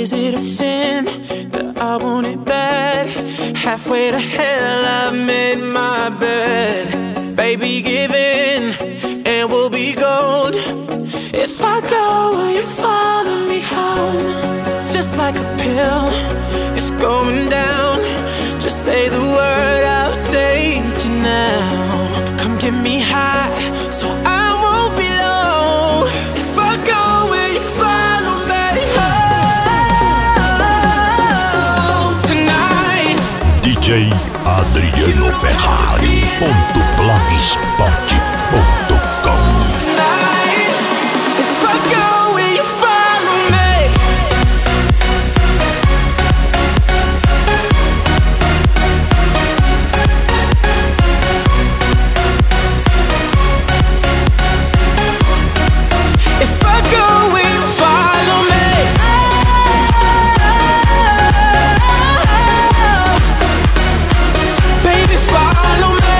Is it a sin that I want it bad? Halfway to hell, I've made my bed. Baby, give in and we'll be gold. If I go, will you follow me home? Just like a pill, it's going down. Just say the word, I'll take you now. Come get me high, so I won't be low. If I go, will you follow me home tonight? DJ Adriano Ferrari.blogspot.com. If I go, will you follow me? If I go, will you follow me? Baby, follow me.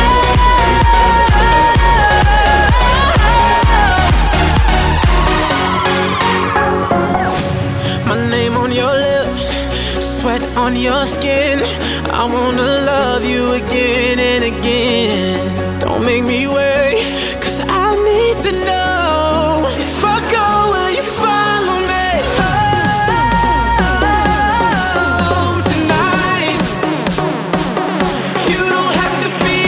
My name on your lips, sweat on your skin. I wanna love you again and again. Don't make me wait, 'cause I need to know. If I go, will you follow me home tonight? You don't have to be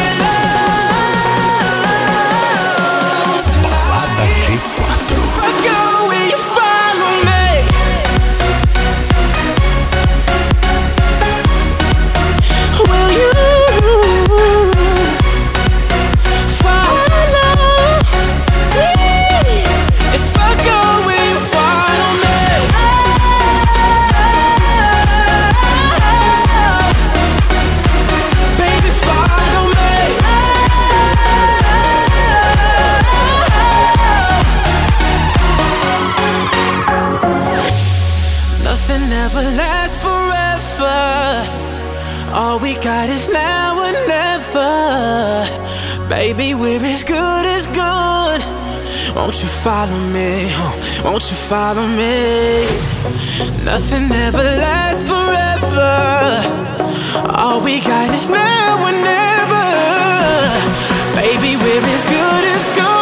alone tonight. Balada G4. If I go, will you follow me? Will you follow me? If I go, will you follow me? Baby, follow me. Nothing ever lasts forever. All we got is now or never. Baby, we're as good as gone. Won't you follow me? Won't you follow me? Nothing ever lasts forever. All we got is now or never. Baby, we're as good as gone.